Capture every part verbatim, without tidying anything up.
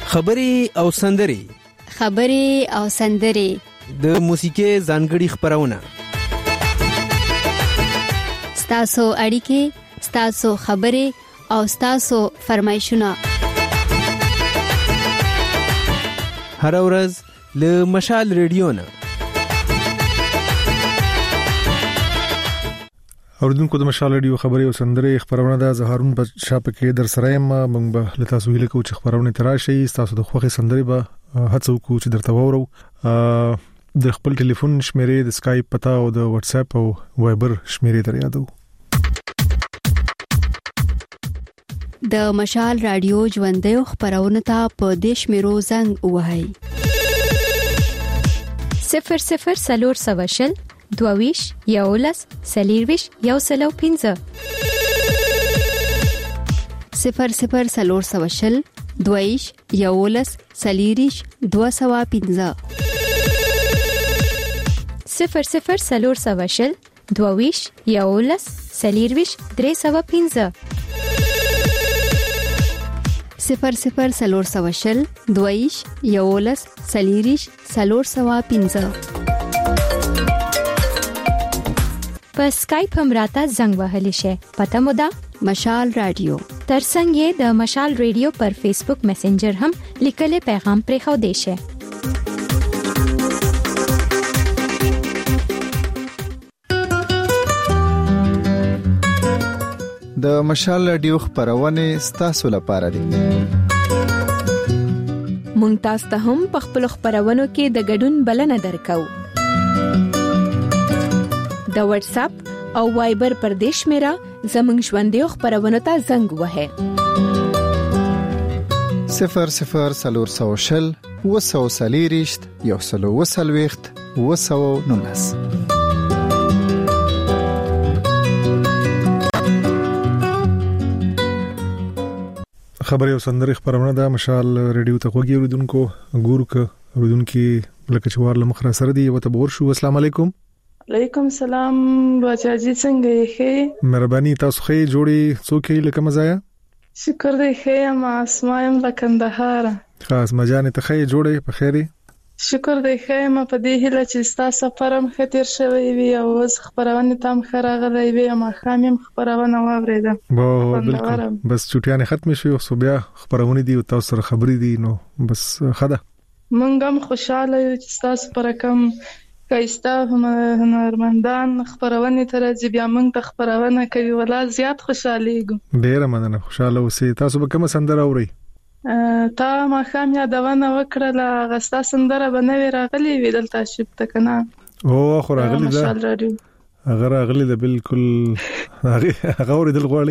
خبري او سندري خبري او سندري د موسیقي ځانګړي خبرونه ستاسو اړیکې ستاسو خبري او ستاسو فرمایشونه هر ورځ له مشال ریډیو نه اوردونکو د مشال ریډیو خبري او سندري خبرونه د زهارون په شاپ کې در سره ما موږ به لتا سویل کو چې خبرونه تراشي تاسو د خوخي سندري به هڅه وکړو چې درته وورو د خپل ټلیفون شمیرې د اسکایپ پتا او د واتس اپ او وایبر شمیرې در یادو د مشال رادیو ژوندې خبرونه ته په دیش میرو زنګ وهاي صفر صفر سلور سواشل دوویش یولس سلیرویش یو سلو پینزه صفر صفر سلور سواشل دوویش یولس سلیریش دو سوا پینزه صفر صفر سلور سواشل دوویش یولس سلیرویش درې سوا پینزه صفر صفر سلور سواشل دوویش یولس سلیریش سلور سوا پینزه په اسکایپ هم راته زنګ وهلی شي پته مو ده مشال رادیو ترڅنګ یې د مشال ریډیو پر فیسبوک میسنجر هم لیکلي پیغام پرې خو دی شي د مشال رادیو خبرونه ستاسو لپاره دي مونږ تاسو ته هم په خپل خبرونو کې د ګډون بلنه درکو د واتس اپ او وایبر پر دیش میرا زمنګ ژوندې خبرونه ته زنګ وهه صفر صفر سلور سوشل وسو سلیریشت یو سلو وسلويخت وسو نونس خبري او سندري خبرونه د مشال ریډیو ته وګورئ اوردونکو ګورک اوردونکو لکه چوار لمخره سره دی وته بور شو السلام علیکم علیکم السلام بچاجي څنګه یې مهرباني تاسو خې جوړي څوکې لکه مزایا شکر دې خې ما اسمایم لکندهار خاص مجانه ته خې جوړي په خیري شکر دې خې ما په دې هله چې تاسو سفرم خطر شوی وي او وز خبرونه تام خراغلې وي ما خامم خبرونه واوریده بالکل بس چټیانه ختم شي او بیا خبرونه دي او تاسو سره خبرې دي نو بس خده مونږ هم خوشاله یو چې تاسو پر کوم کایستا هنرمندان خبرونه تر ځي بیا موږ ته خبرونه کوي ولا زیات خوشاله یو ډیر مننه خوشاله اوسئ تاسو به کوم سندره اورئ تا ما خام یادونه وکړه غستا سندره بنوي راغلي وی دلته شپ تکنه او خو راغلي ده هغه راغلي ده بالکل هغه اوریدل غواړي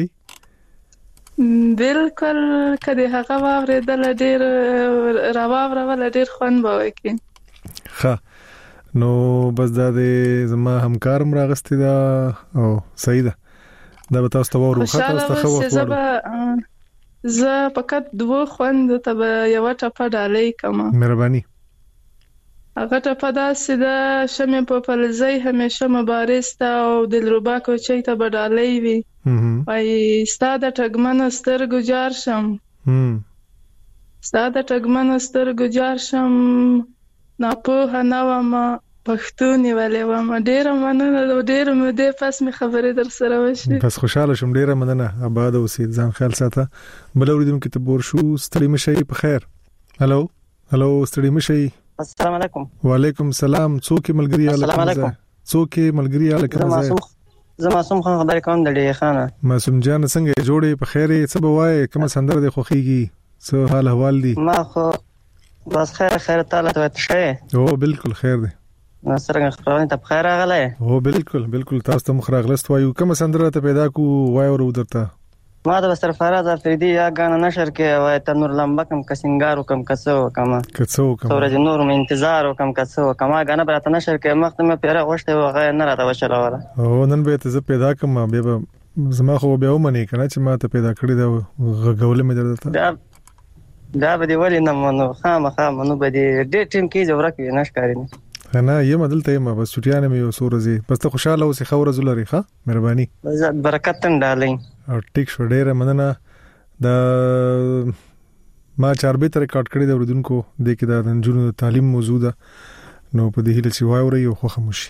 بالکل کله هغه اوریدل ډیر راوور ولا ډیر خوان بوي کی ښه نو بس دا د زما همکارم راغستې دا او صحیح ده دا به تاسو ته ورو خاطر تاسو خو ورو زه فقط دوه خوند ته یو ټپه ډالې کوم مهرباني هغه ټپه دا سیده شمه په پلزۍ همیشه مبارسته او دلربا کو چي ته بدالې وي وای ستاده ټګمن سترګو جار شم هم ستاده ټګمن سترګو جار شم نه په هنوا ما پښتوني ولې و ما ډیر مننه ډیر مې د پاس می خبرې در سره وشي بس خوشاله شم ډیر مننه آباد اوسې ځان خیال ساته بل اوریدونکو ته بور شو ستړي مشي په خیر هالو هالو ستړي مشي السلام علیکم وعلیکم السلام څوک ملګری السلام علیکم څوک ملګری الکه زه معصوم خان خبرې کوم د ډیره خانه معصوم جان څنګه جوړې په خیر څه بوای کوم سندره د خوخيږي څه حال احوال دي ما خو بس خیر خیر تعالی ته شه او بالکل خیر دی سره خبرونه ته بخیر راغله او بالکل بالکل تاسو ته مخ راغلست وایو کوم سندره ته پیدا کو وای ورو درته ما د بستر فراز افریدی یا غانا نشر کې وای تنور لمبا کم کسنګارو کم کسو کم کسو کم سورج نور مې انتظار وکم کسو کم غانا برات نشر کې مخته مې پیره غوښته وغه نه راته وشله ولا او نن به ته پیدا کوم بیا زما خو بیا ومني کنه چې ما ته پیدا کړی دا غول مې درته دا دا به دی ولی نه مونږ خامخا مونږ به دی ډېر ټیم کې جوړه کې نشکاري نه نه یم دلته یم بس چټیانه مې سورزي بس ته خوشاله اوسې خبره زولري ښه مهرباني برکت تن ډالې او ټیک شو ډېر مننه د ما چاربه تر ریکارډ کړی د اوردونکو د کې د نجونو تعلیم موضوع ده نو په دې هیله چې وایوري او خو خاموشي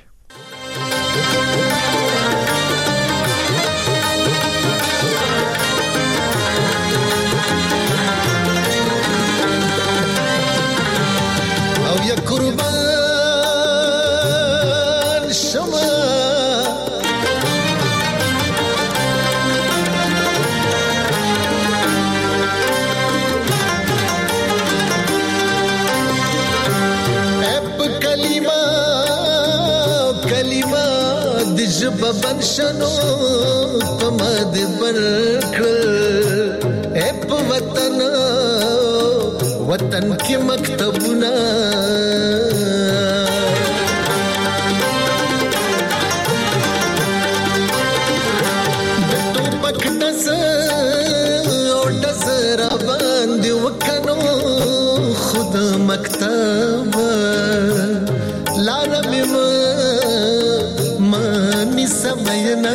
او یا قربان شما ببن شنو پمد برکل اپ وطن وطن کی مکتبنا تو پکدس او دزر باندې وکنو خود مکتب لارم سمينا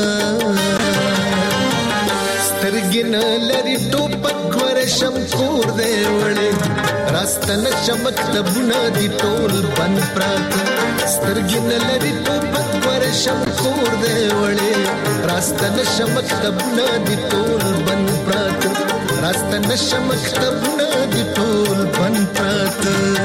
سترګن لري ټوپک ورشم کور دی وړي راستن چمکتبونه دي ټول بن پرات سترګن لري ټوپک ورشم کور دی وړي راستن چمکتبونه دي ټول بن پرات راستن چمکتبونه دي ټول بن پرات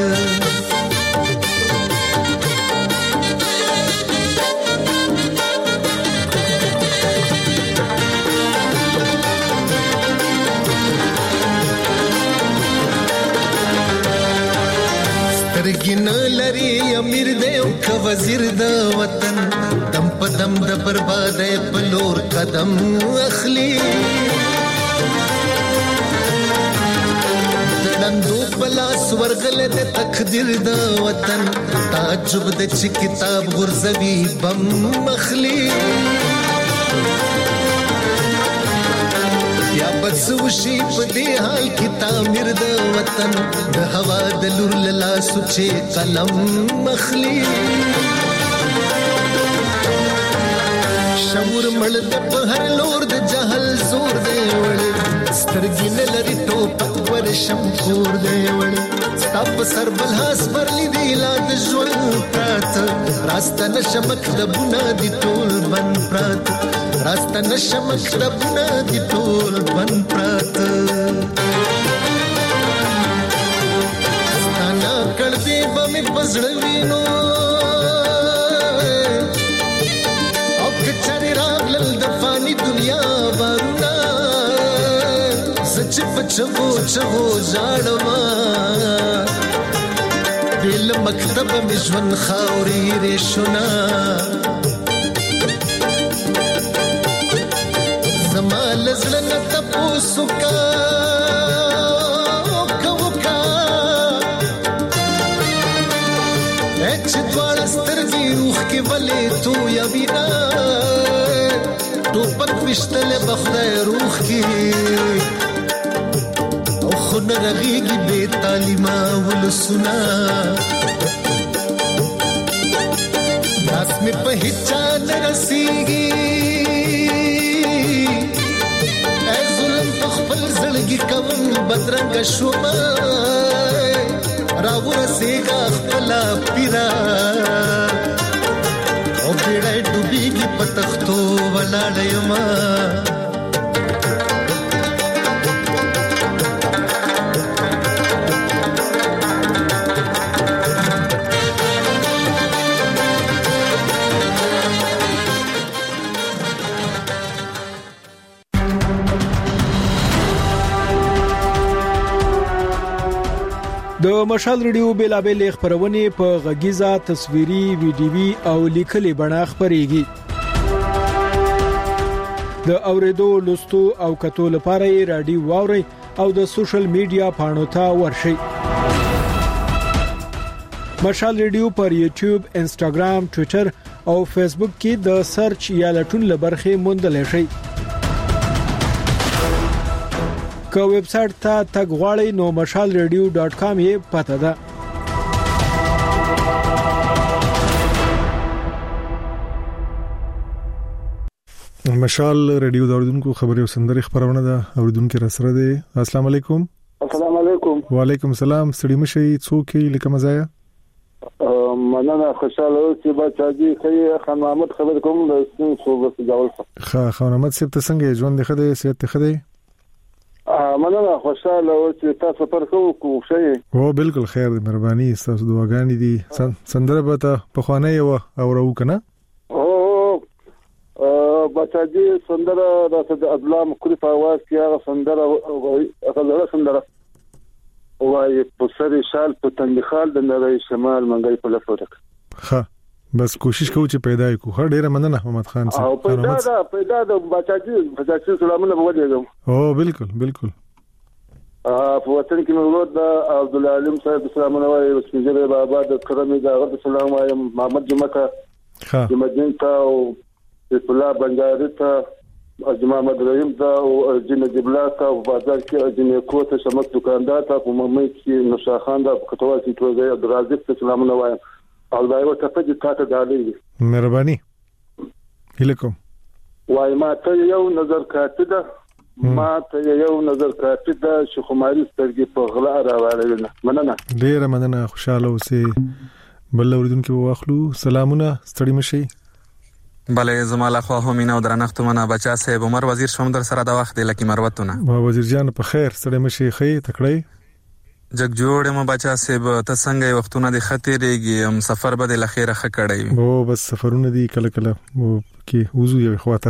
سترګین لري امیر دی او ک وزیر د وطن دم په دم د بربادۍ په لور قدم اخلي دندو پلاس ورغل د تقدیر د وطن تعجب د چې کتاب غرزوي بم مخلي یا بسوشي په دې حال کې تعمیر د وطن د هوا د لور لاله سوچې قلم مخلي شعور مړ د په هر لور د جهل زور دی وړ سترګین لري ټوپک ورشم کور دی وړ ستاپ سر بلحاس پرلی دی لاد ژوند پرات راسته نشمک دبونه دی ټول بن پرات راسته نشمک دبونه دی ټول بن پرات ستانا کړدی بمې پزړوینو او کچري راغلل د فانی دنیا بارونا سچ پچو چو ځاړما دل مکتب مشون خاوري رښنا زمال زلن تپوسو کا کوکا اچ دوړ سترګي روح کې ولې تو یا وینا ټوپک وشتل بخدای روح کې او خن رغيږي بے تعلیمه ولسنا ناس می په هچا نرسيږي ای ظلم خپل زړګي کوم بدرنګ شوم راغور سیګه خپل پیرا او بیړای ډوبېږي په تختو ولاړېما د مشال ریډیو بیلابل خبرونه په غږیزه تصویري ویډیوي او لیکلي بڼه خبريږي د اوریدو لوستو او کتو لپاره رادیو واوري او د سوشل میډیا پاڼو ته ورشي مشال ریډیو پر یوټیوب انسټاګرام ټوئیټر او فیسبوک کې د سرچ یا لټون لبرخه موندل شي که ویب سټ ته تګ غواړئ نو مشال ریډیو ډاٹ کام یې پته ده مشال ریډیو د اوردونکو خبري او سندري خبرونه ده اوردونکو را سره ده السلام علیکم السلام علیکم. وعلیکم السلام. ستړي مشي څوک لیکه مزایا مننه خوشاله اوسې بچاجي خې خان محمد خبر کوم د څو بس جوړ خا خان محمد سپ ته څنګه ژوند خده صحت خده مننه خوشاله اوسې تاسو پر کو شي او بالکل خیر دی مهرباني تاسو دعاګانې دي سندره به ته په خوانه یو او راو کنه او بچاجي سندره د ادلا مکری په आवाज کې هغه سندره هغه سندره وای په سری شال په تندخال د نړۍ شمال منګي په لفورک ها بس کوشش کوو چې پیدا کو خړ ډیره مننه محمد خان صاحب او پیدا دا پیدا د بچاجي بچاجي سلامونه بوجهګم او بالکل بالکل ا په وطن کې مولود د عبد العلیم صاحب سلامونه وای وسنجره بابا د کرمي دا غد سلام وای محمد جمعه ها جمعدین تا او الله بنجاری ته اجماع مدریم دا او جن جبلا تا په بازار کې جن کوته شمک دکاندار ته په ممې کې نشاخان دا کټوا چې توګه عبدالرزاق ته سلامونه وایم او دا یو څه په تاسو دالي مهرباني هلیکم وای ما ته یو نظر کاته ما ته یو نظر کاته د شیخ عمر سترګې په غلا راوړل مننه ډیره مننه خوشاله اوسې بل اوریدونکو واخلو سلامونه ستړي مشي بله زماله خو همینا او درنښت منه بچا صاحب عمر وزیر شوم در سره د وخت لکه مروتونه ما وزیر جان په خیر ستړي مشي خې تکړی جگ جوړ ما بچا صاحب ته څنګه وختونه د خطرېږي هم سفر به د لخيره خ کړی او بس سفرونه دي کله کله کې وزو یو خواته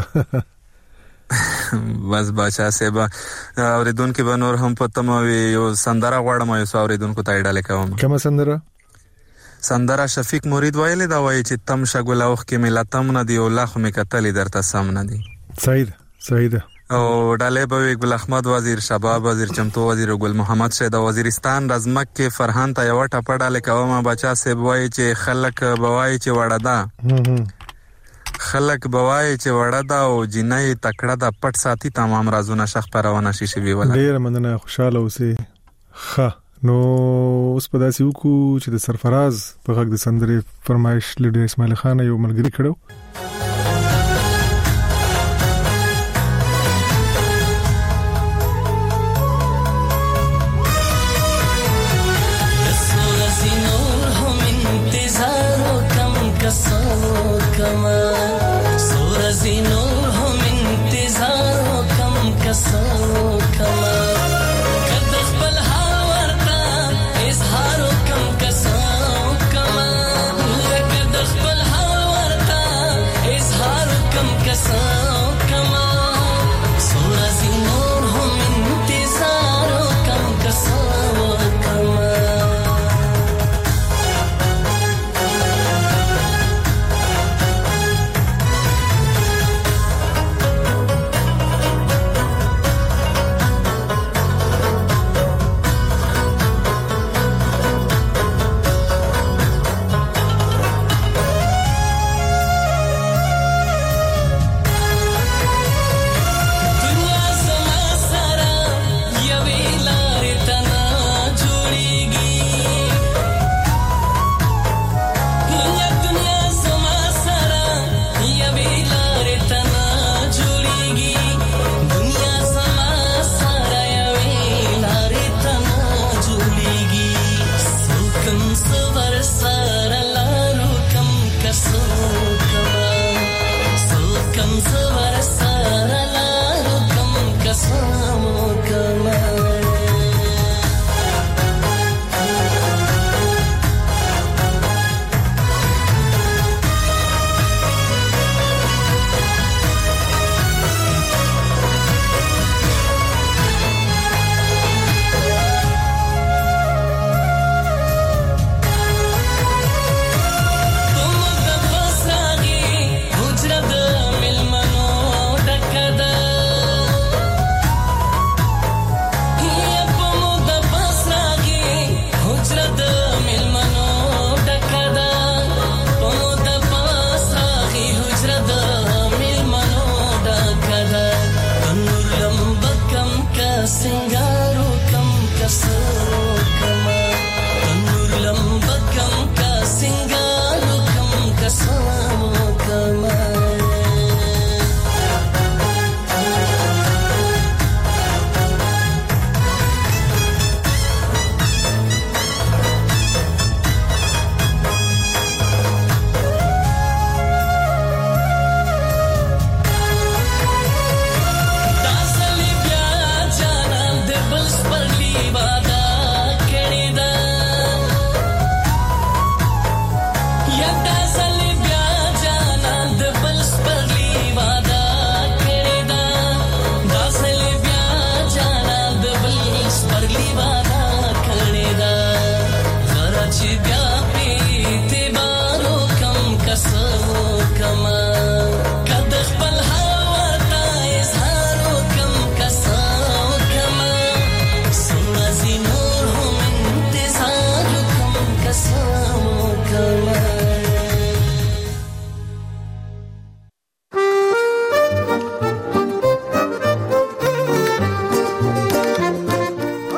بس بچا صاحب اوریدونکو به نور هم پته مو یو سندره غواړم یو اوریدونکو ته ډاله کوم کومه سندره سندره شفیق مرید ویلې دا وایي چې تم شګول اوخ کې ملاتم نه دی او لا خو می کتلې درته سم نه دی صحیح صحیح ده او ډاله به ګل احمد وزیر شباب وزیر چمتو وزیر ګل محمد شه د وزیرستان رزمک کې فرهان ته یو ټپه ډاله کومه بچا سه وایي چې خلک بوای چې وړه ده خلک بوای چې وړه ده او جنۍ تکړه ده پټ ساتي تمام رازونه شخ پرونه شي شي ویل ډیر مننه خوشاله اوسې ښه نو اوس په داسې وکړو چې د سرفراز په غږ د سندرې فرمایش لیډر اسماعیل خان یو ملګری کړو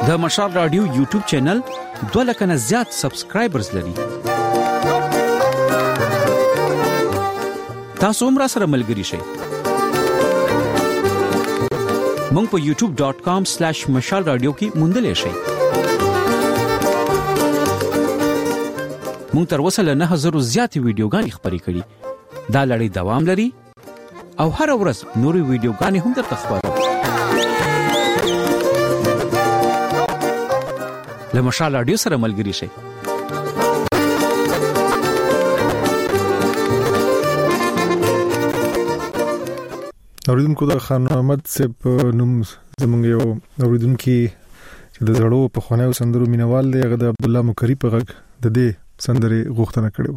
د مشال رادیو یوټیوب چینل دوه لک نه زیات سبسکرایبرز لري. تاسو هم را سره ملګري شئ. مونږ په یوټیوب ډاٹ کام سلیش مشال رادیو کې موندلې شئ. مونږ تر اوسه له نه هزار زیاتې ویډیوګانې خپرې کړې. دا لړۍ دوام لري او هر ورځ نورې ویډیوګانې هم درته خپروو. له مشال رادیو سره ملګري شئ. اوریدونکو د خان محمد صاحب نوم زمونږ یو اوریدونکو چې د زړو په خوانیو سندرو مینوال دی، هغه د عبد الله مکری په غږ د دې سندرې غوښتنه کړې و.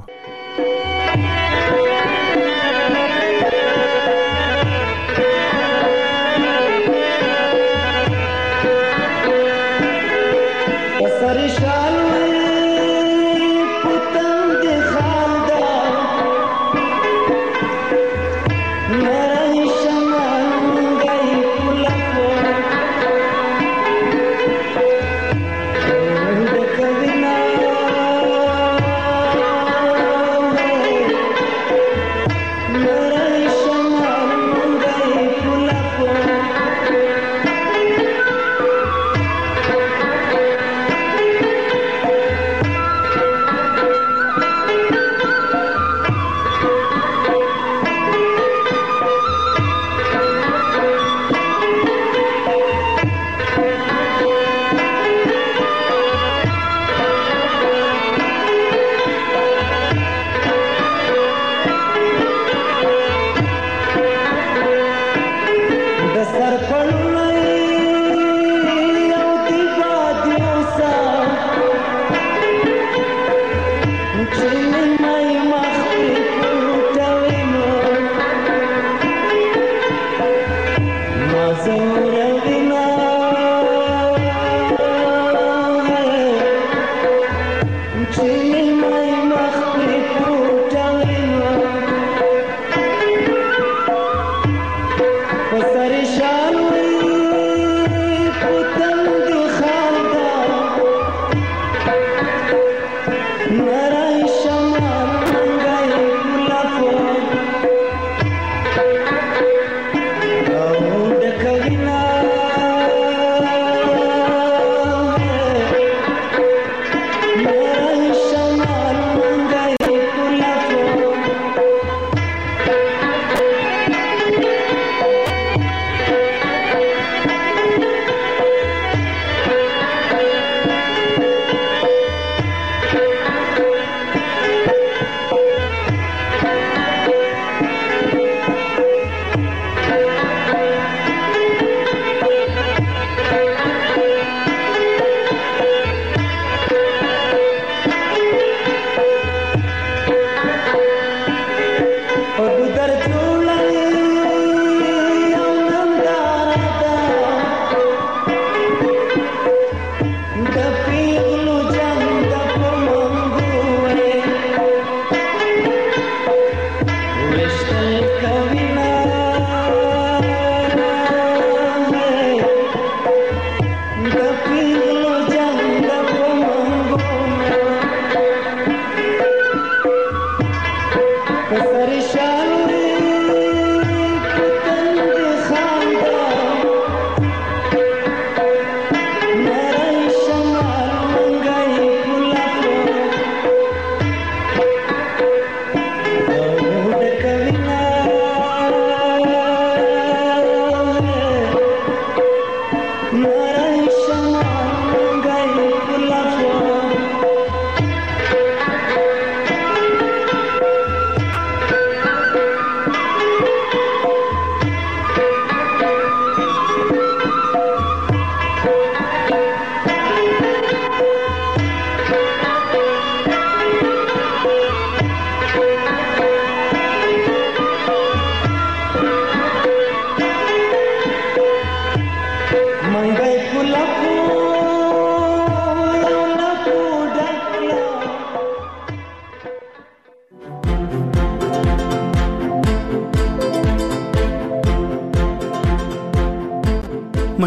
Mangai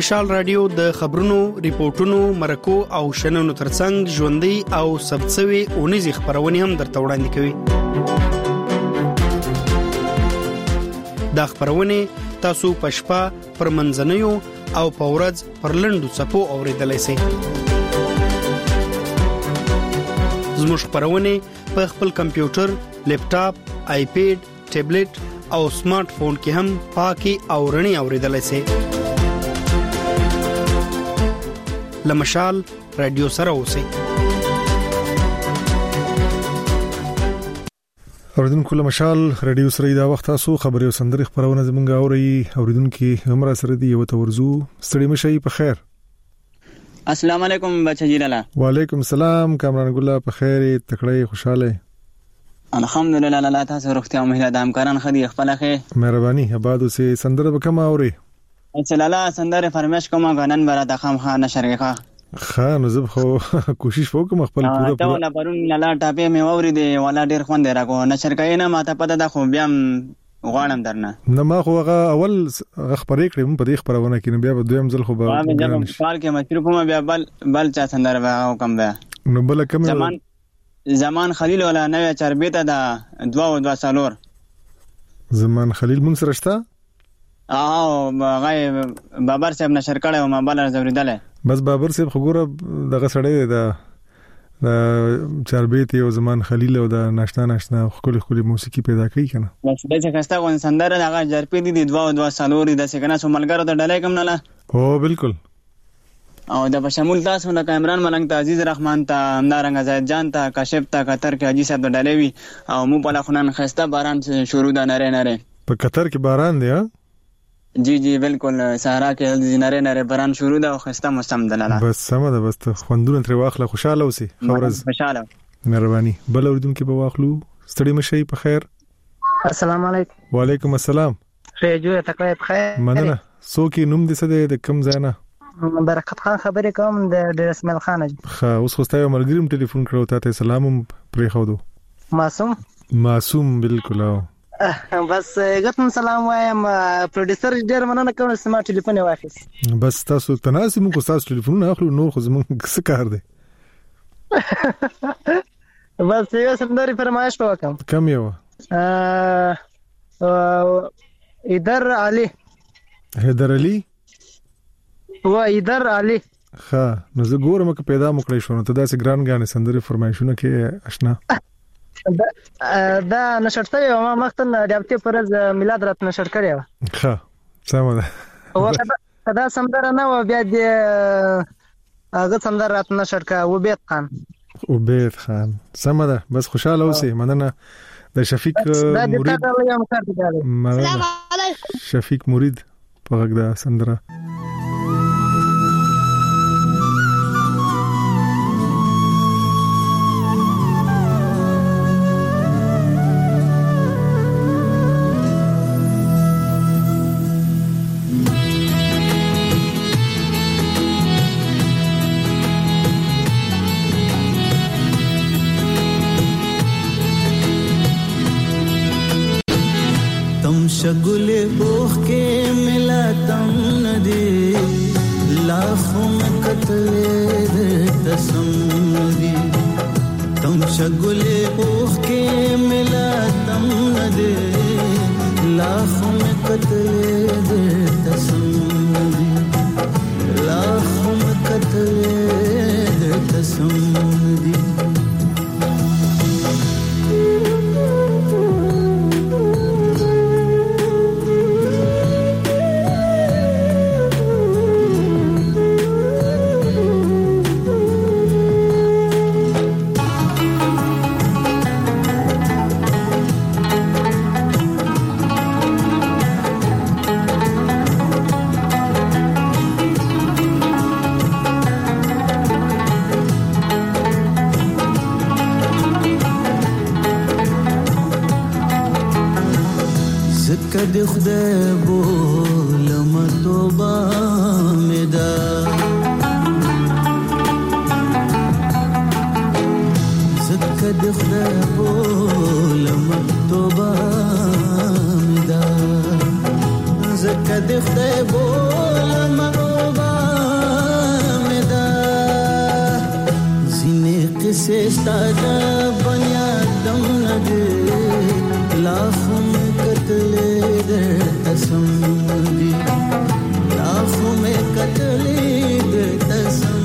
مشال رادیو د خبرونو، ریپورتونو، مرکو او شننو ترڅنګ ژوندۍ او ثبتسوي اونیزي خبرونه هم درته وړاندې کوي. دا خبرونه تاسو پښپا پر منځنیو او په ورځ پر لندو صفو اوریدلای شئ. زموږ خبرونه په خپل کمپیوټر، لیپټاپ، آیپیډ، ټابلیټ او سمارټ فون کې هم پاکي او رڼي اوریدلای شئ. لمشال رادیو سره اوسئ. اوریدونکو لمشال رادیو سره دا وخت تاسو خبري او سندري خبرونه زمونږ اوري. اوریدونکو هم را سره دی یو تورزو ستړي مشي په خیر. السلام علیکم بچا جی لالا. وعلیکم السلام کامران ګل په خیر تکړه خوشاله. الحمدلله لالا تاسو روغتیا او مهله د همکاران خدي خپل خیر. مهرباني آبادو سي سندره وکم اوري. اچھا لالا سندره فرمایش کوم غنن برا د خام خان نشرګه خان زب خو کوشش وکم خپل پوره ته ولا پرون لالا ټاپه مې اوري دی ولا ډیر خوند راکو نشرګه نه ماته پته ده خو بیا غواړم درنه نه ما خو هغه اول خبرې کړم په دې خبرونه کې بیا په دویم ځل خو به ما جب سوال کې مصروف ما بیا بل بل چا سندره وکم بیا نو بل کوم زمان زمان خلیل ولا نوې چربیته ده دوا او دوا سالور زمان خلیل مون سره شته او غای بابر صاحب نشر کړه او ما بل زوریدل بس بابر صاحب خګوره دغه سړی ده د چربیت یو زمان خلیل او د ناشنا ناشنا خولي خولي موسیقي پیدا کوي کنه بس دغه کستا غون سندره دغه جرپې دي دوا او دوا سالور د څنګه سو ملګرو ته ډلای کوم نه هو بالکل او د بشمول تاسو نه کامران ملنګ ته عزیز رحمان ته همدارنګ زید جان ته کاشف ته قطر کې حاجی صاحب ډلای وی او مو په لخنان خسته باران شروع ده نره نره په قطر کې باران دی ها جی جی بالکل صحرا کې نره نره باران شروع ده او خسته موسم ده لاله بس سم ده بس خوندونه تر واخله خوشاله اوسې خورز خوشاله مهرباني بل اوریدونکو په واخلو ستړي مشي په خیر. السلام علیکم. وعلیکم السلام. خیر جوړه تکړه په خیر. مننه. سوکي نوم دې څه د کم ځای نه؟ برکت خان خبرې کوم د اسماعیل خان. ښه اوس خو ستاسو ملګریم ټلیفون کړو ته سلام پرې خو دو. معصوم معصوم بالکل او بس ګټم سلام وایم پروډوسر ډیر مننه کوم چې ما ټلیفون واخیس. بس تاسو تناسب مو کو تاسو ټلیفون اخلو نور خو زموږ څه کار دی. بس یو سندري فرمایش وکم. کم یو ا ایدر علي حیدر علي و ایدر علي ښه نو زه ګورم که پیدا مکړی شو نو ته داسې ګران غانې سندري فرمایشونه کې آشنا دا نشرته یو ما مختن ډیابټي پرز میلاد رات نشر کړی و. ښه سم ده او دا سندره نه و بیا د هغه سندره رات نشر کا وبید خان وبید خان سم ده بس خوشاله اوسې مننه د شفیق مرید السلام علیکم شفیق مرید په غږ دا سندره शगुले बोख के मिला तम नदी लाखों में कतले तसम नदी तुम शगुले बोख के मिला तम नदी लाखों में कतले तसम नदी लाखों में कतले तसम नदी د خدای بولم توبه مدا زکه د خدای بولم توبه مدا زکه د خدای بولم توبه से स्तादा बनियादम नदे लाखों में कत्ले दर तसम दी लाखों में कत्ले दर तसम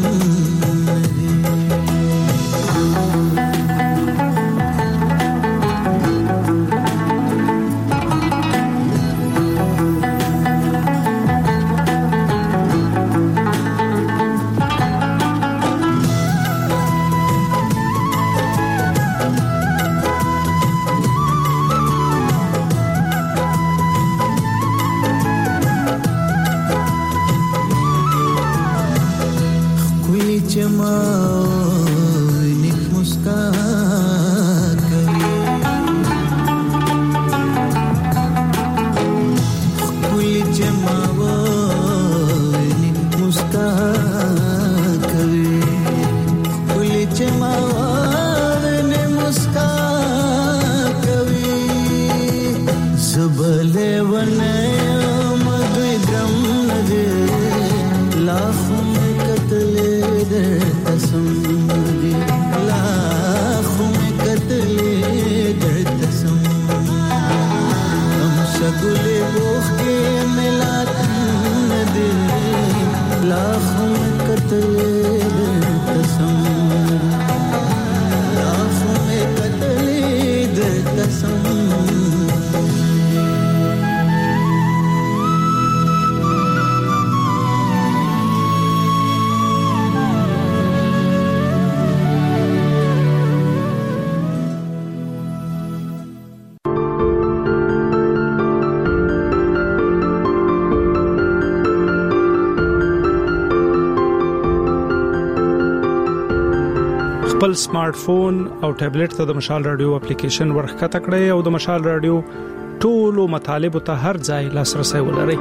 خپل سمارټ فون او ټابلیټ ته د مشال رادیو اپلیکیشن ورخکته کړئ او د مشال رادیو ټولو مطالبه ته هر ځای لاسرسي ولرئ.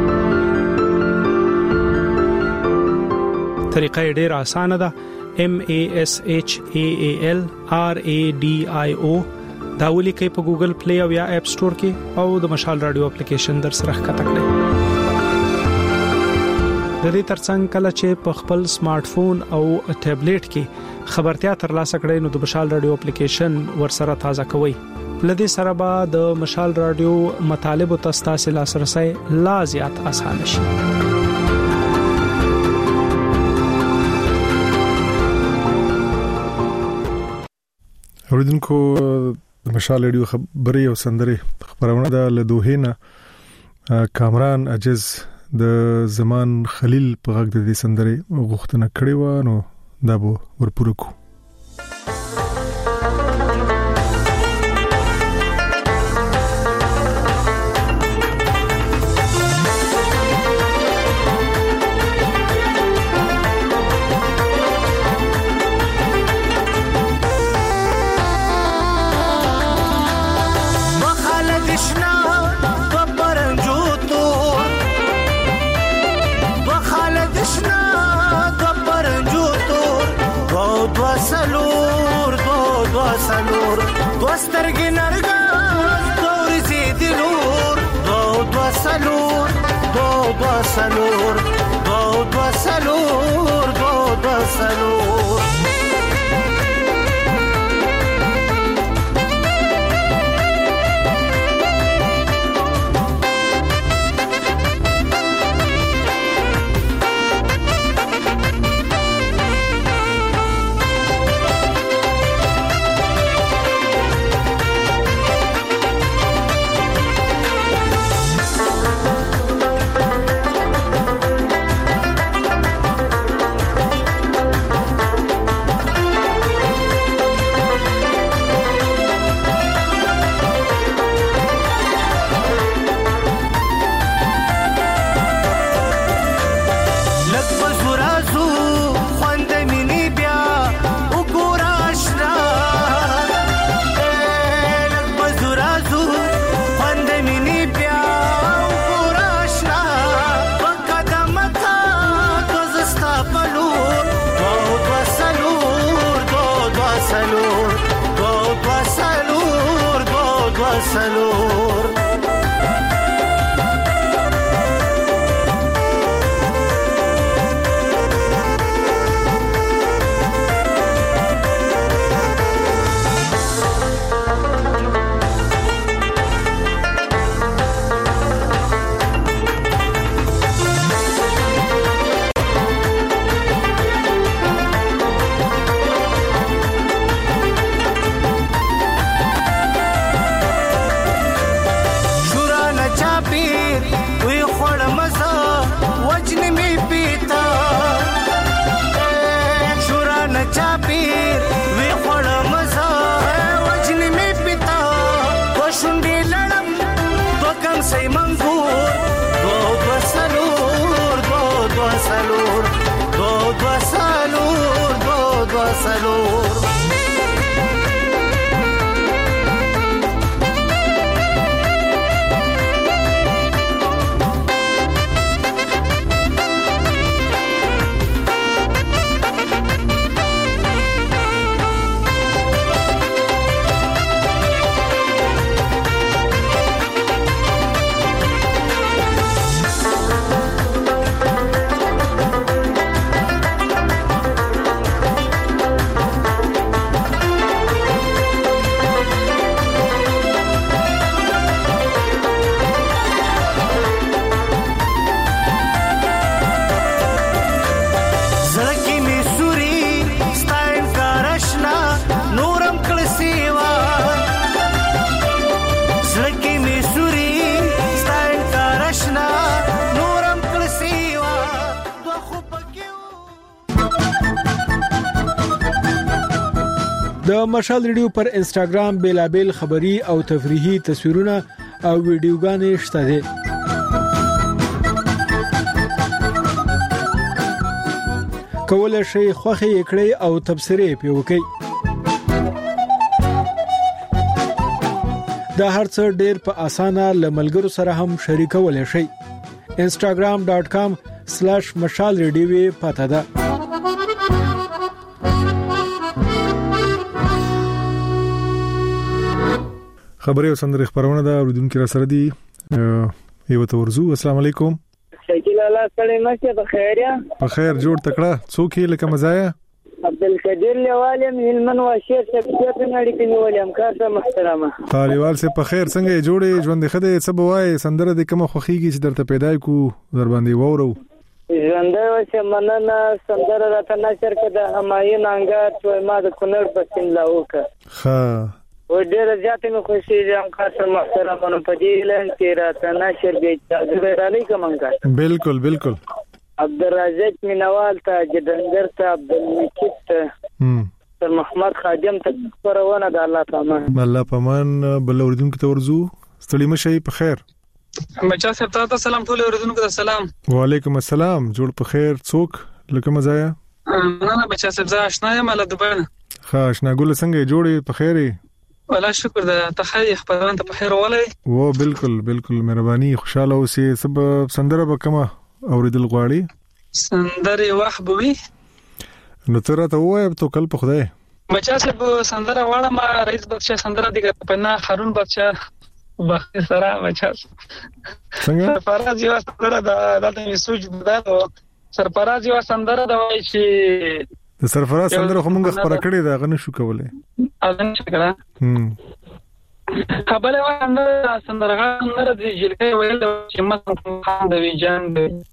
طریقه ډیره اسانه ده. M A S H A A L R A D I O دا ولیکئ په ګوګل پلی او یا اپ سٹور کې او د مشال رادیو اپلیکیشن در سره ښکته کړئ. د دې ترڅنګ کله چې په خپل سمارټ فون او ټابلیټ کې خبرتیا ترلاسه کړئ نو د مشال رادیو اپلیکیشن ورسره تازه کوئ. لدې سره به د مشال رادیو مطالب او تاسو لاسرسي لا زیات آسان شي. اوریدونکو د مشال رادیو خبري او سندري خبرونه د لدوهینه کامران عجز د زمان خلیل په غږ د دې سندري غوښتنه کړې و نو دا به ورپوره کو. سترګې نرګا تورې زیدي نور دو دو سلور دو دو سلور دو دو سلور دو دو سلور سلور د مشال ریډیو پر انستګرام بیلابل خبری او تفریحي تصویرونه او ویډیوګانې شته دي. کولای شئ خوښي کړئ او تبصرې پې وکړئ. دا هرڅه ډېر په اسانه لملګرو سره هم شریکولای شئ. instagram dot com slash مشال ریډیو پته ده. خبري او سندري خبرونه دا اوریدونکو را سره دي. یو تورزو السلام علیکم. شکیل الله سلام مشه په خیر یا په خیر جوړ تکړه څوک یې لکه مزایا عبدالقدیر لوالم هلمن واشیر شخصیت نړۍ کې نیولم کارته محترمه طالبال سه په خیر څنګه جوړې ژوند خده څه بوای سندره د کوم خوخيږي چې درته پیدا کو در باندې وورو ژوند او مننه سندره راته نشر کړه همایون انګار چې ما د کونړ په سین لاوکه ها و ډېر زیات مې خوشي یم کارته محترمه په دې لن کې راته نشر دی چې را علیکم انګار بالکل بالکل عبدالرزاق مینوال ته جدنګر ته عبدالمجید ته تر محمد خادم ته پرونه د الله پامان الله پامان بل اوریدونکو ته ورزو ستړي مشي په خیر بچا صاحب ته سلام ټول اوریدونکو ته سلام وعلیکم السلام جوړ په خیر څوک لکه مزایا نه نه بچا صاحب زه آشنا یم له دوباره ښه آشنا ګل څنګه جوړې په خیرې ولا شکر ده ته خپلوان ته په خیر ولای و بالکل بالکل مهرباني خوشاله اوسې سبب سندره وکما اوریدل غواړي سندره وحبوي نو تر ته وای په کل په خدای بچا صاحب سندره واړه ما رئیس بادشاہ سندره دی په نه هارون بادشاہ وخت سره بچا څنګه سرفراز یو سندره دا دلته سوچ بدلو سرفراز یو سندره دا وای چې د سرفراز سندره خو موږ خبره کړې دا غنه شو کولای اذن شکړه هم خبره وانه سندره سندره دی جلکې ویل چې ما خان د ویجان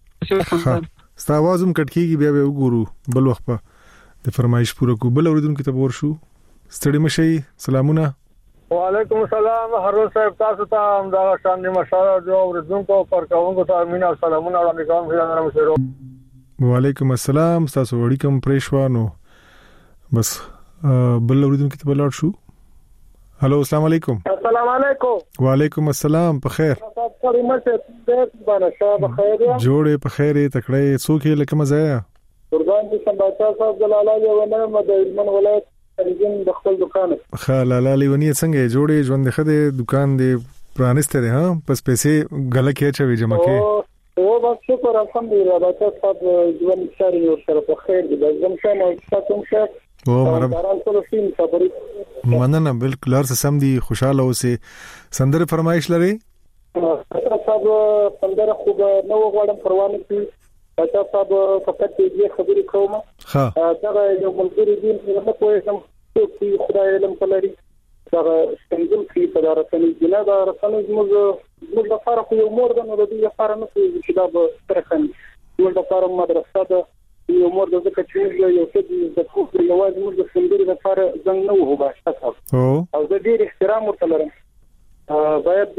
ستا आवाज هم کټکیږي بیا به وګورو بل وخت په د فرمایش پوره کو بل اوریدونکو ته ورشو ستړي مشي سلامونه وعلیکم السلام هارون صاحب تاسو ته هم دا شان دي مشاله جو اوریدونکو پر کوونکو ته امین او سلامونه وړاندې کوم خیال نرم شروع وعلیکم السلام تاسو وړي کوم پریشوانو بس بل اوریدونکو ته بلار شو هلو السلام علیکم السلام علیکم وعلیکم السلام په خیر تاسو مشه دې باندې شابه خیر جوړې په خیر تکړه څوک یې لکه مزایا قربان دي سمباچا صاحب جلاله یو نه مده علمن ولایت ترجم د خپل دکان خلاله لیونی څنګه جوړې ژوند خده دکان دې پرانسته ده ها پس پیسې غل کې چوي جمع کې او بس شکر الحمدلله بچا صاحب ژوند سره یو سره په خیر دي زم شمه تاسو شه او مرحبا مننه بالکل هر څه سم دي خوشاله اوسې سندره فرمایش لري صاحب سندره خو نو غواړم پروانه کی بچا صاحب فقط دې خبرې کوم ها دا یو ملګری دي نه پوهیږم چې خدای علم کولري دا څنګه چې په دارسنې جنا دا رسنې موږ موږ د فرق یو مور د نو د دې لپاره نه چې دا به ترخن موږ د لپاره مدرسه ده یو مور د ځکه چې یو څه د خو د یوازې موږ د سندري لپاره څنګه نه وو باشا او د دې احترام ورته لرم باید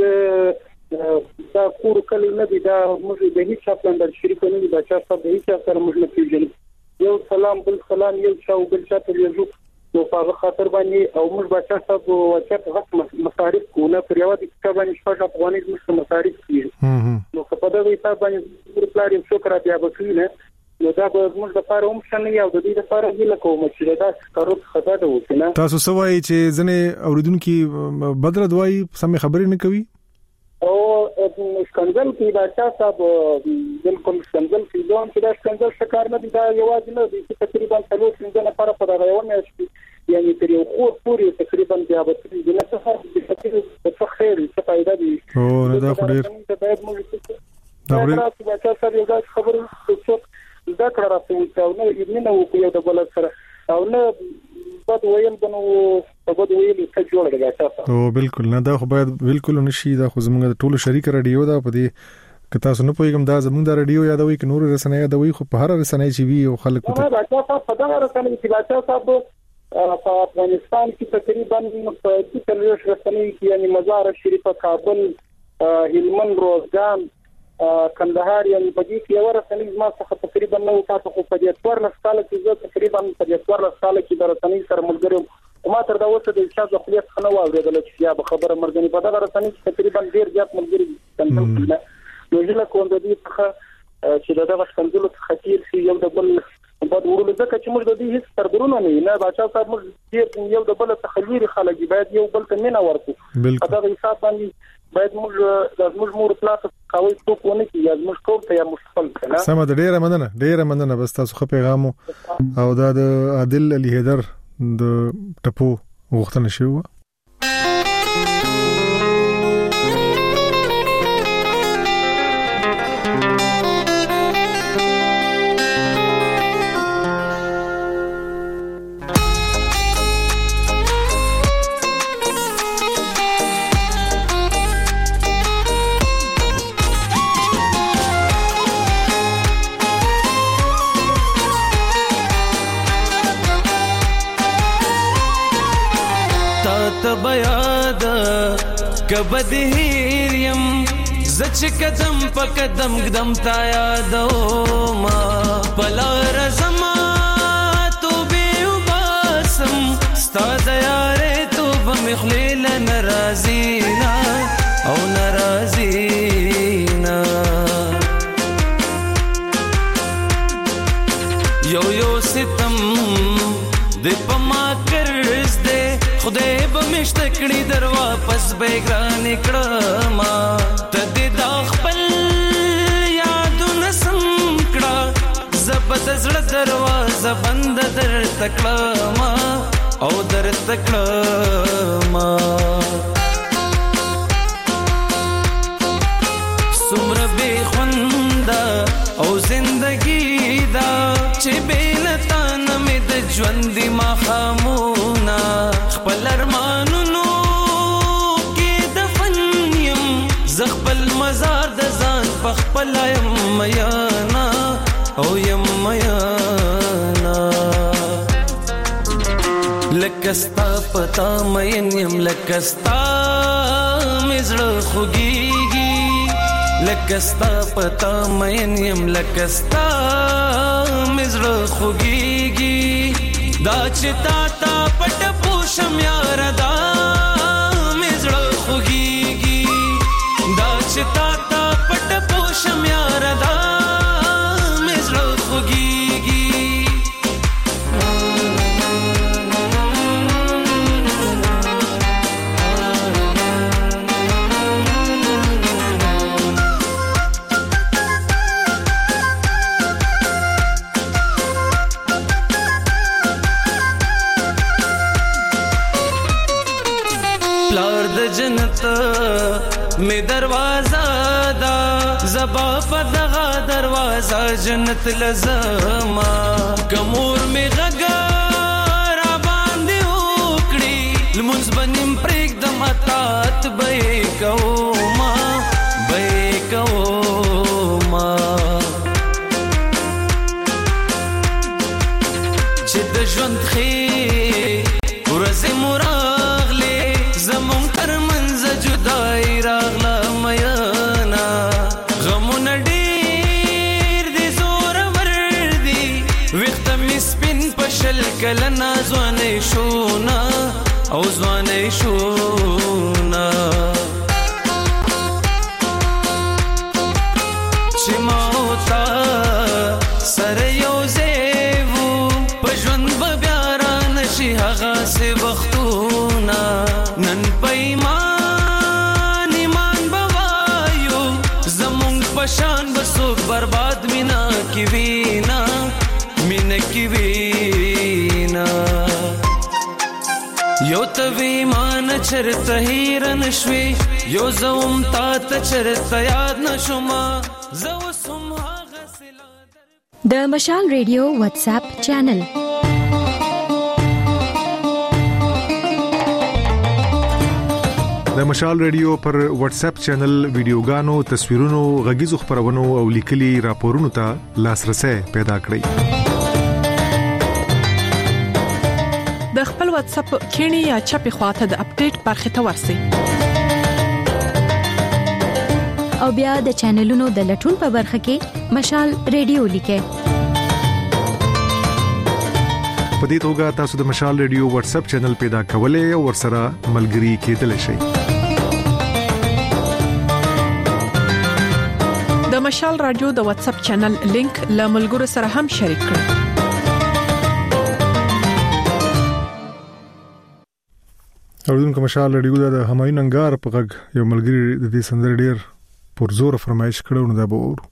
دا کور کلی نه دی دا موږ د هیڅ څه پلان شریک نه دی بچا صاحب د هیڅ سره موږ نه پیژنو یو سلام بل سلام یو شاو بل چاته یو نو په خاطر باندې او موږ بچا صاحب وچت غټ مصارف کو نه پر یو د کتابونو شپږ افغاني موږ مصارف کیږي نو په دغه حساب باندې ورپلار یو شکر بیا وکړي نو دا به موږ د لپاره هم شنه یو د دې لپاره هیله کوم چې دا کارو خطا ده وکنه. تاسو سوای چې ځنه اوریدونکو بدر دوای سم خبرې نه کوي او سکنجل کې دا تاسو بالکل سکنجل کې دوم چې دا سکنجل شکار نه دي دا یوازې نه دي چې تقریبا څلور څنګه لپاره په دغه یو نه یعنی تر یو خو پوری تقریبا بیا به د نه څه د فکر په خیر څه فائدہ دي او نه دا خو ډیر دا ډیر دا تاسو یو دا خبر څه دا کړه راځي او نه یې نه وکړو د بل سره او نه بد ویل بنو په بد ویل څه جوړ دی تاسو او بالکل نه دا خو باید بالکل نشي دا خو زموږ ټولو شریک رادیو دا په دې که تاسو نه پوهیږم دا زموږ د رادیو یادوي ک نور رسنۍ یادوي خو په هر رسنۍ چې وی او خلک ته دا تاسو په دغه رسنۍ کې تاسو په افغانستان کې تقریبا په دې تلويش رسنۍ کې یعنی مزار شریف کابل هلمند روزګان کندهار یعنی په دې کې یو رسنۍ ما څخه تقریبا نو تاسو خو په دې څوار نسال کې زه تقریبا په دې څوار نسال کې د رسنۍ سره ملګری ما تر دا اوسه د شاده خپل خنو اوریدل چې یا به خبره مرګنی په دغه رسنۍ کې تقریبا ډیر زیات ملګری څنګه نو ځله کوم د دې څخه چې دغه څنګه خطیر شي یو د بل په ورولو ځکه چې موږ د دې هیڅ ترګرونه نه نه بچا صاحب موږ ډیر یو د بل تخلیري خلک باید یو بل ته نه ورکو په دغه حساب باندې باید موږ د موږ مور پلاس کوي څوک ونه کی یا موږ ټول ته یا مستقل کنه سم د ډیره مننه ډیره مننه بس تاسو خو پیغام او دا د عادل علي حیدر د ټپو غوښتنه شو کبدهیر یم زچ قدم په قدم قدم تا یادو ما بلار زما تو به وباسم ستاد یاره تو بمخلیل ناراضینا او ناراضینا یو یو ستم د پما کرز دے خدای به مشتکړي در واپس به ګران کړما ته د خپل یادونه سم کړه زبد زړه دروازه بند در تکړما او در تکړما سمره به خوندا او زندگی دا چې بیلتان مې د ژوند ما خامونا خپل ارمانونو کې دفن یم زخپل مزار د ځان په خپل یم میانا او یم میانا لکستا پتا مین یم لکستا مزړه خوږیږي لکستا پتا مین یم لکستا مزړه خوږیږي دا چې تا تا پټ پوشم یار دا مزړه خوږیږي دا چې تا تا پټ پوشم یار دا مزړه خوږیږي می دروازه دا زبا په دغه دروازه جنت لزما کمور می غږ را باندې وکړي لمونځ بنیم پرېږ د ماتات به کوما به کوما چې د ژوند خې ورځې مراغلې زمون تر منځ جدای راغلا میانا غمون ډیر دي زور ور دي وخت می سپین پشل کله نازونه شونا او ځوانه شونا چې ما وتا سره کی وینا مین کی وینا یو توی مان چرته هیرن شوي یو زوم تا ته چرته یاد نشوما زو سم غسلا د مشال ریډیو واتس اپ چینل د مشال ریډیو پر واتس اپ چینل ویډیوګانو تصویرونو غږیزو خبرونو او لیکلي راپورونو ته لاسرسي پیدا کړئ د خپل واتس اپ کینی یا چپی خواته د اپډیټ برخه ته ورسئ او بیا د چینلونو د لټون په برخه کې مشال ریډیو لیکئ په دې توګه تاسو د مشال ریډیو واتس اپ چینل پیدا کولای او ورسره ملګري کېدلی شئ د مشال رادیو د واتس اپ چینل لینک له ملګرو سره هم شریک کړئ اوردونکو مشال رادیو د همایون انګار په غږ یو ملګری د دې سندر ډیر پرزور فرمایش کړو نو دا به وورو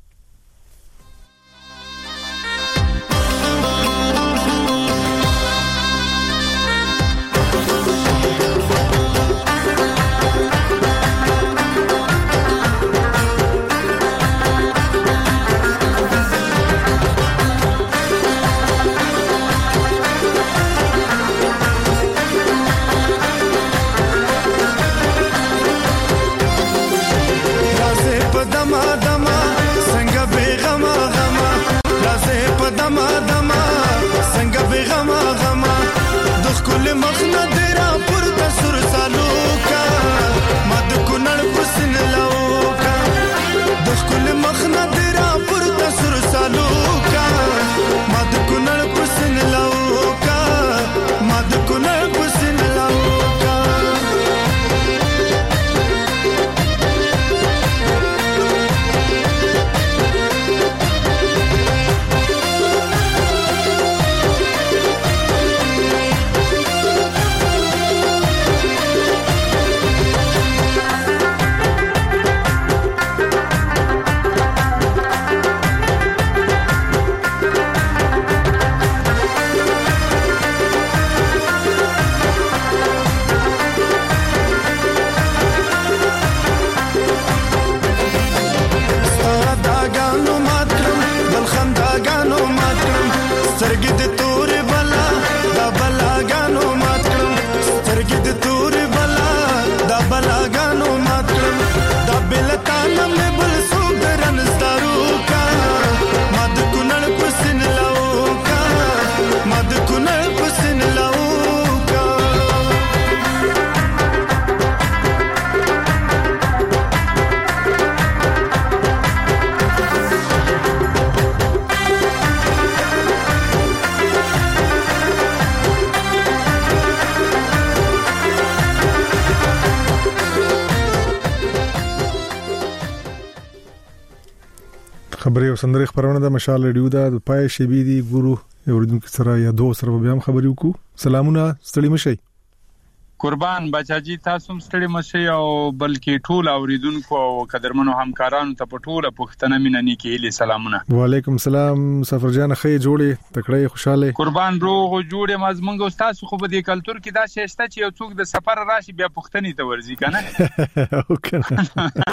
خبري او سندري خبرونه د مشال ریډیو د پای شی بي دي ګورو اوریدونکو سره یا دوه سره به هم خبري وکړو سلامونه ستړي مشي قربان بچاجي تاسو هم ستړي مشي او بلکې ټول اوریدونکو او قدرمنو همکارانو ته په ټوله پښتنه مینني کې سلامونه وعلیکم السلام سفر جان خې جوړي تکړه خوشاله قربان روغ جوړه مزمنګ او تاسو خو په دې کلچر کې دا شېشته چې یو څوک د سفر راشي بیا پښتني ته ورځي کنه او کنه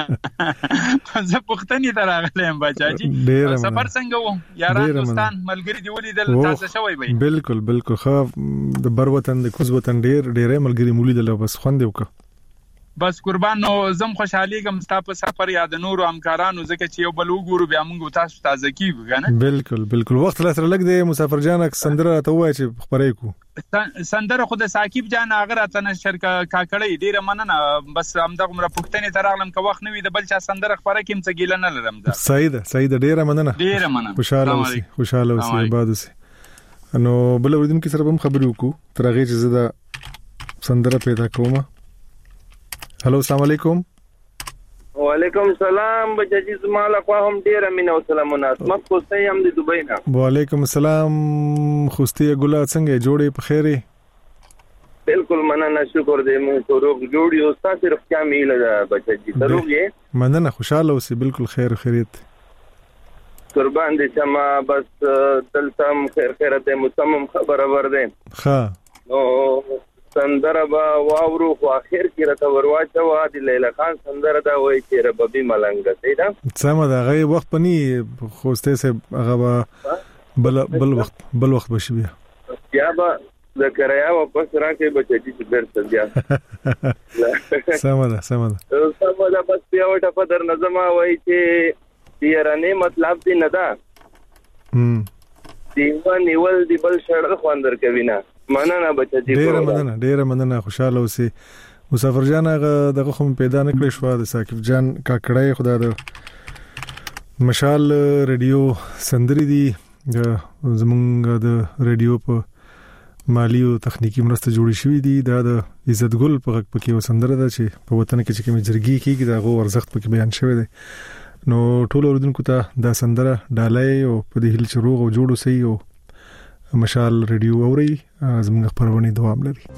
زه پښتني ته راغلم بچاجي سفر څنګه و یاران دوستان ملګری دی ولیدل تاسو شوي وي بالکل بالکل خو د بر وطن د کوز وطن ډیر ډیره ملګری مولیدل بس خوند وک بس قربان نو زم خوشحالي کوم تاسو په سفر یاد نور همکارانو زکه چې یو بل وګورو بیا موږ تاسو تازه کیږو کنه بالکل بالکل وخت لا سره لګ دی مسافر جان سندره ته وای چې خبرې کو سندره خود ساکیب جان هغه راتنه شرکا کاکړی ډیره مننه بس همدغه مر پښتني ترغلم که وخت نوي د بل چا سندره خبره کیم څه ګیل نه لرم دا سعید سعید ډیره مننه ډیره مننه خوشاله اوسئ خوشاله اوسئ آباد اوسئ نو بل ورځم کې سره هم خبرې وکړو ترغه چې زدا سندره پیدا کوم هلو السلام علیکم وعلیکم السلام بچی زماله خو هم ډیر امینه او سلامونه اسمت خوستي هم د دوبۍ نه وعلیکم السلام خوستي ګل څنګه جوړې په خیره بالکل مننه شکر دې مو روغ جوړ یو تاسو رخصیا میله بچی ضرور یې مننه خوشاله اوسې بالکل خیر او خیریت قربان دي شما بس دلتم خیر خیرته مصمم خبر ورده ها نو سندره با واورو خو اخر کې راته ورواچو د لیلا خان سندره دا وای چې ربابي ملنګ سیدا سم دا غي وخت پني خوسته سه هغه بل بل وخت بل وخت بشي بیا بیا به ذکریا واپس راکې بچی چې بیرته بیا سم دا سم دا سم دا بس بیا وټه په در نظم وای چې یارانه مطلب دی نه دا هم دیوان نیول دی بل شړل خواندر کوي نه مننه بچی ډیر مننه ډیر مننه خوشاله اوسې مسافر جان هغه دغه خو پیدا نکړې شو د ساکف جان کاکړې خدا د مشال ریډیو سندري دي زمونږ د ریډیو په مالی او تخنیکی مرسته جوړی شوې دي دا د عزت ګل په غږ پکې وسندره ده چې په وطن کې چې کوم جرګي کېږي دا غو ورزخت پکې بیان شوی دی نو ټول اوردونکو ته دا سندره ډالۍ او په دې هیل چروغ او جوړو سي او مشال ریډیو اوري زموږ خبرونه دوام لري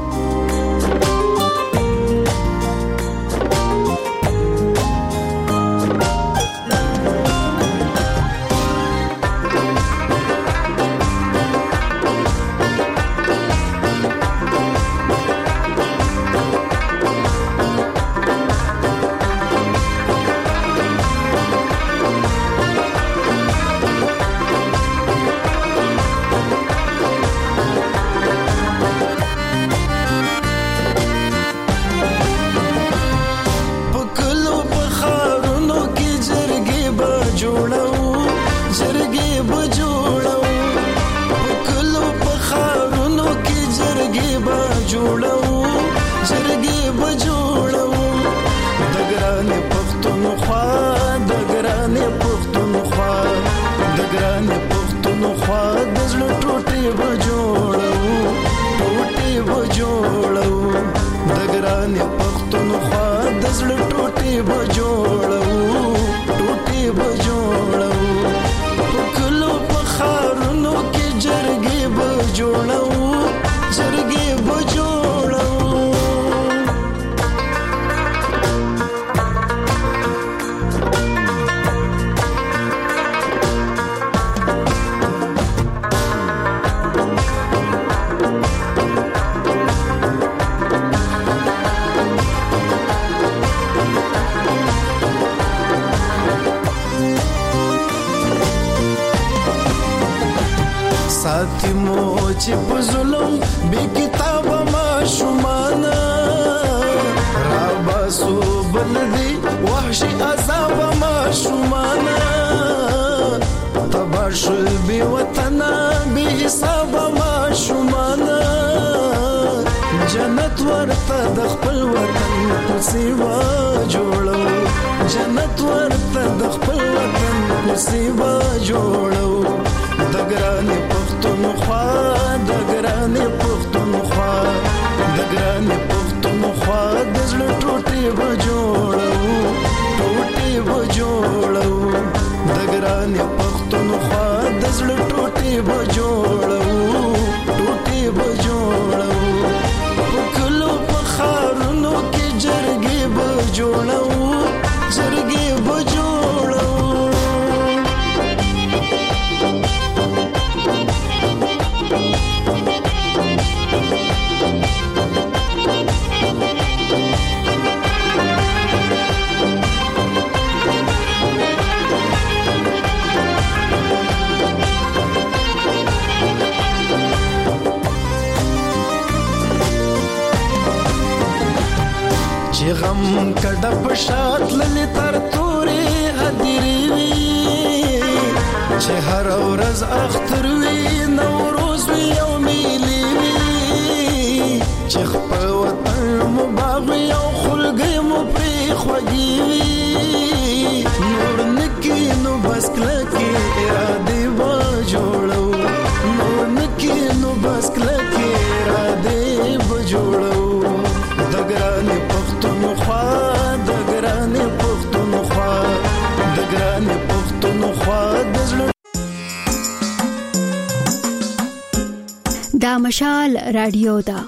دا مشال رادیو دا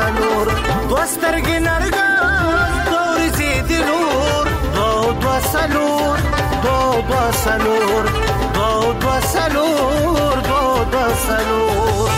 سلور دوسترګې نرګا دوري زیدي نور دو دو سلور دو دو سلور دو دو سلور دو دو سلور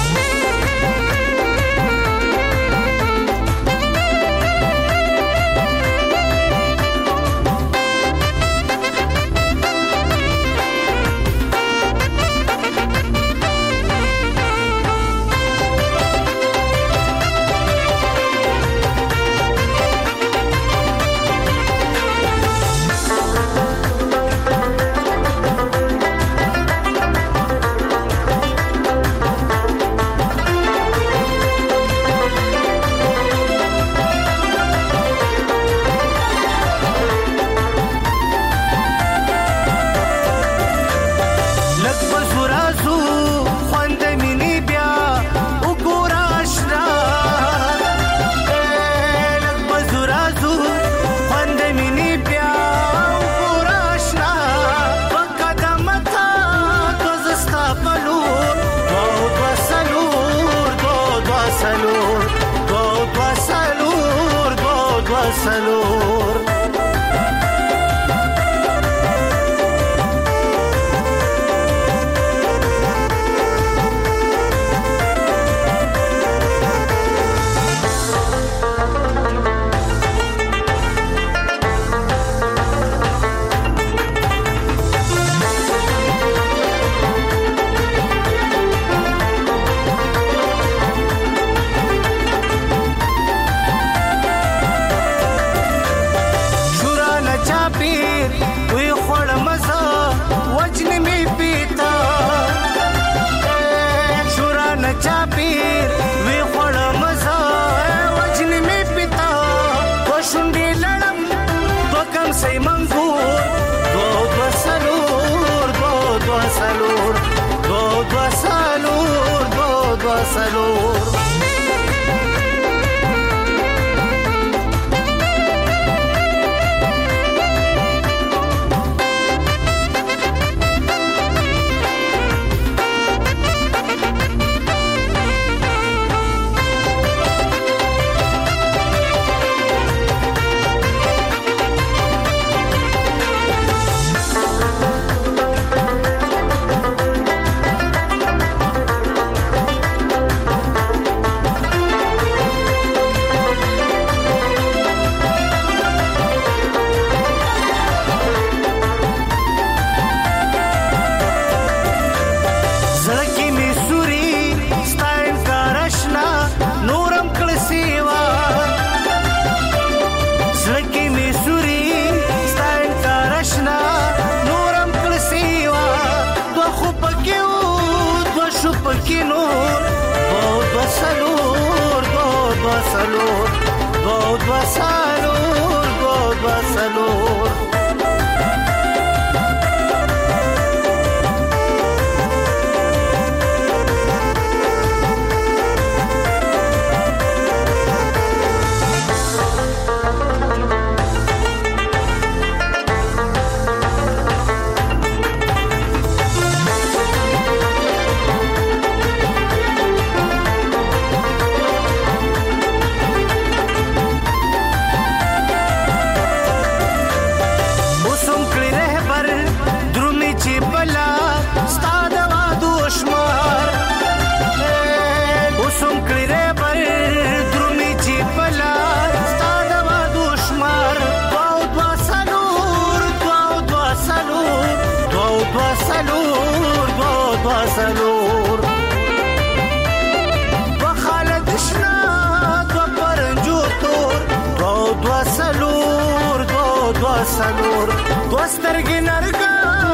دوسترګې نرګا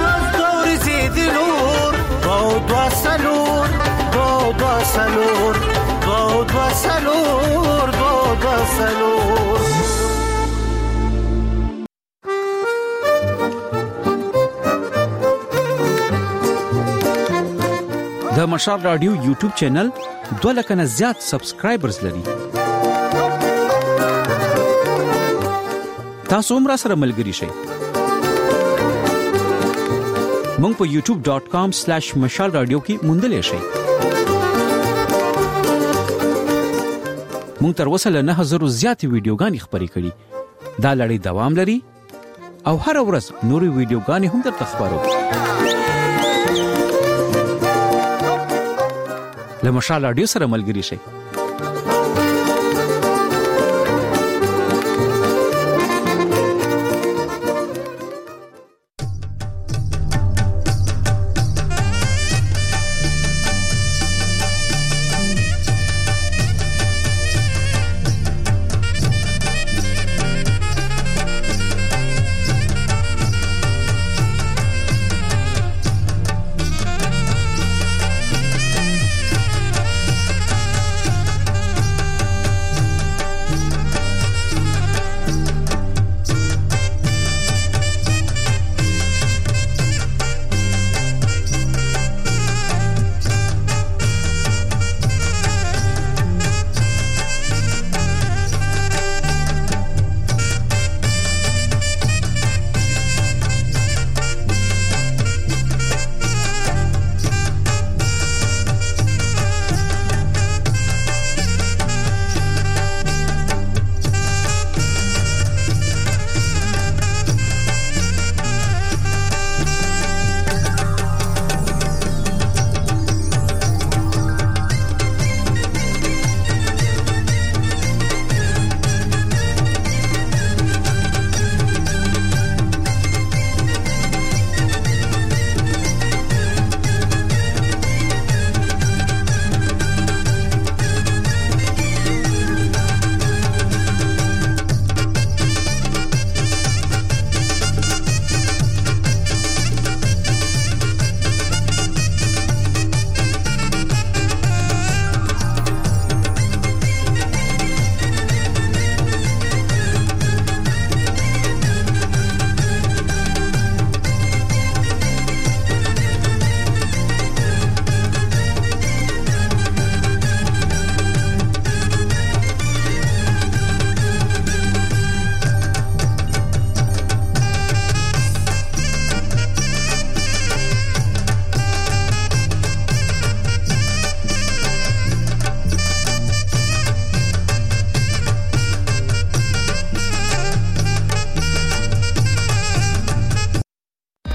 دوري زیدي نور دو دو سلور دو دو سلور دو دو سلور دو دو سلور د مشال رادیو یوټیوب چینل دوه لکه نه زیات سبسکرایبرز لري. تاسو هم را سره ملګري شئ. مونږ په یوټیوب ډاٹ کام سلیش مشال رادیو کې موندلې شئ. مونږ تر اوسه له نه هزار زیاتې ویډیوګانې خبرې کړي. دا لړۍ دوام لري او هر ورځ نوري ویډیوګانې هم درته خبرو. له مشال رادیو سره ملګري شئ.